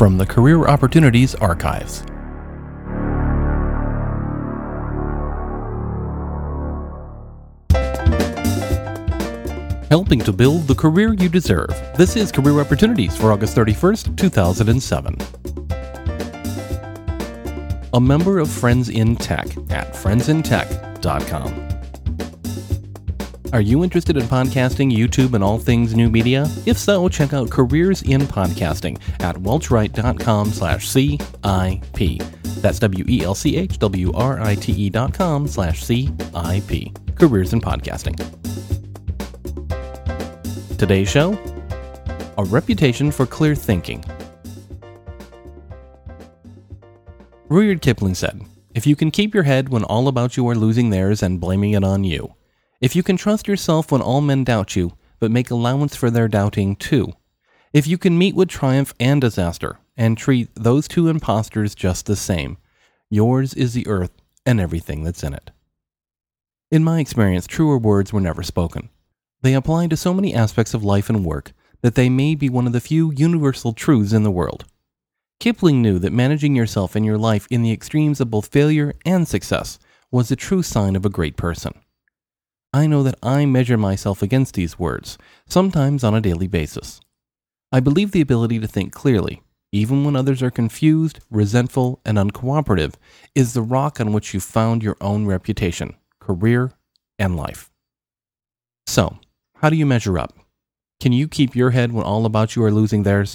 from the Career Opportunities Archives. Helping to build the career you deserve. This is Career Opportunities for August 31st, 2007. A member of Friends in Tech at friendsintech.com. Are you interested in podcasting, YouTube, and all things new media? If so, check out Careers in Podcasting at welchwright.com/CIP. That's WELCHWRITE.com/CIP. Careers in Podcasting. Today's show, a reputation for clear thinking. Rudyard Kipling said, "If you can keep your head when all about you are losing theirs and blaming it on you. If you can trust yourself when all men doubt you, but make allowance for their doubting too. If you can meet with triumph and disaster, and treat those two impostors just the same, yours is the earth and everything that's in it." In my experience, truer words were never spoken. They apply to so many aspects of life and work that they may be one of the few universal truths in the world. Kipling knew that managing yourself and your life in the extremes of both failure and success was the true sign of a great person. I know that I measure myself against these words, sometimes on a daily basis. I believe the ability to think clearly, even when others are confused, resentful, and uncooperative, is the rock on which you found your own reputation, career, and life. So, how do you measure up? Can you keep your head when all about you are losing theirs?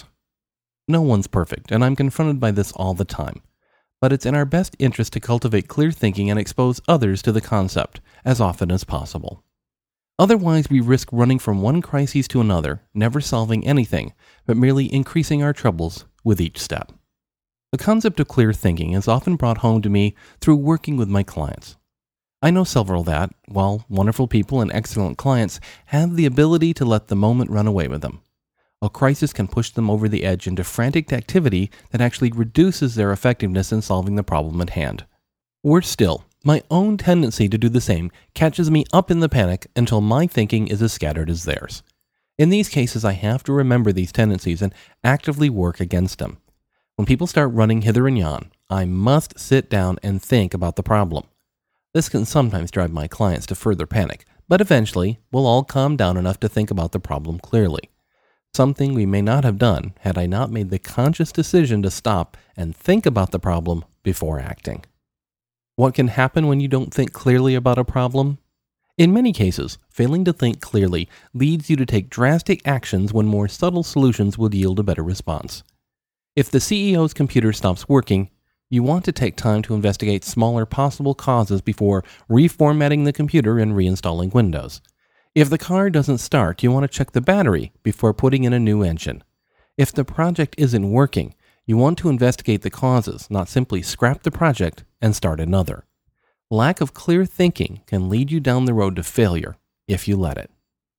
No one's perfect, and I'm confronted by this all the time. But it's in our best interest to cultivate clear thinking and expose others to the concept as often as possible. Otherwise, we risk running from one crisis to another, never solving anything, but merely increasing our troubles with each step. The concept of clear thinking is often brought home to me through working with my clients. I know several that, while wonderful people and excellent clients have the ability to let the moment run away with them, a crisis can push them over the edge into frantic activity that actually reduces their effectiveness in solving the problem at hand. Worse still, my own tendency to do the same catches me up in the panic until my thinking is as scattered as theirs. In these cases, I have to remember these tendencies and actively work against them. When people start running hither and yon, I must sit down and think about the problem. This can sometimes drive my clients to further panic, but eventually we'll all calm down enough to think about the problem clearly. Something we may not have done had I not made the conscious decision to stop and think about the problem before acting. What can happen when you don't think clearly about a problem? In many cases, failing to think clearly leads you to take drastic actions when more subtle solutions will yield a better response. If the CEO's computer stops working, you want to take time to investigate smaller possible causes before reformatting the computer and reinstalling Windows. If the car doesn't start, you want to check the battery before putting in a new engine. If the project isn't working, you want to investigate the causes, not simply scrap the project and start another. Lack of clear thinking can lead you down the road to failure if you let it.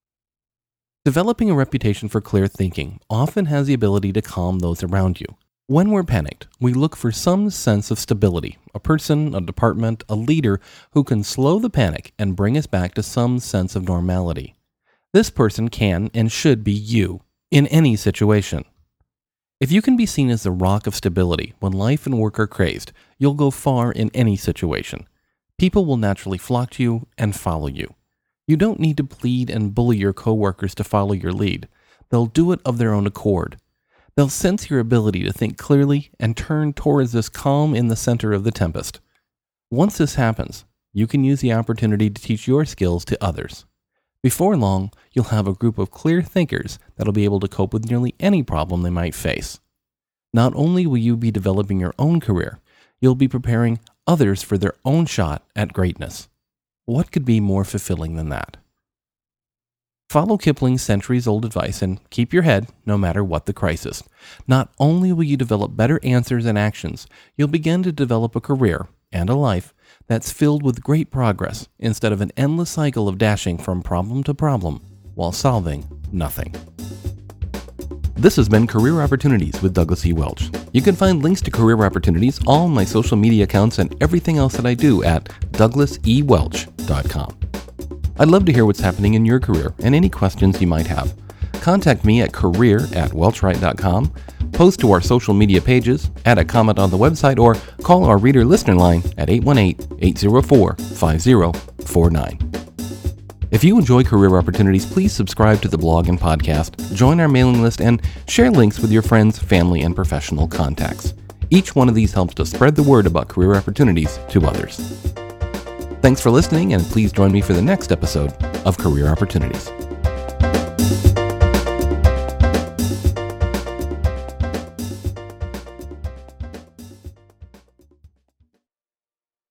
Developing a reputation for clear thinking often has the ability to calm those around you. When we're panicked, we look for some sense of stability, a person, a department, a leader who can slow the panic and bring us back to some sense of normality. This person can and should be you in any situation. If you can be seen as the rock of stability when life and work are crazed, you'll go far in any situation. People will naturally flock to you and follow you. You don't need to plead and bully your coworkers to follow your lead. They'll do it of their own accord. They'll sense your ability to think clearly and turn towards this calm in the center of the tempest. Once this happens, you can use the opportunity to teach your skills to others. Before long, you'll have a group of clear thinkers that'll be able to cope with nearly any problem they might face. Not only will you be developing your own career, you'll be preparing others for their own shot at greatness. What could be more fulfilling than that? Follow Kipling's centuries-old advice and keep your head no matter what the crisis. Not only will you develop better answers and actions, you'll begin to develop a career and a life that's filled with great progress instead of an endless cycle of dashing from problem to problem while solving nothing. This has been Career Opportunities with Douglas E. Welch. You can find links to Career Opportunities, all my social media accounts, and everything else that I do at douglasewelch.com. I'd love to hear what's happening in your career and any questions you might have. Contact me at career@welchwright.com Post to our social media pages, add a comment on the website, or call our reader listener line at 818-804-5049. If you enjoy career opportunities, please subscribe to the blog and podcast, join our mailing list, and share links with your friends, family, and professional contacts. Each one of these helps to spread the word about career opportunities to others. Thanks for listening, and please join me for the next episode of Career Opportunities.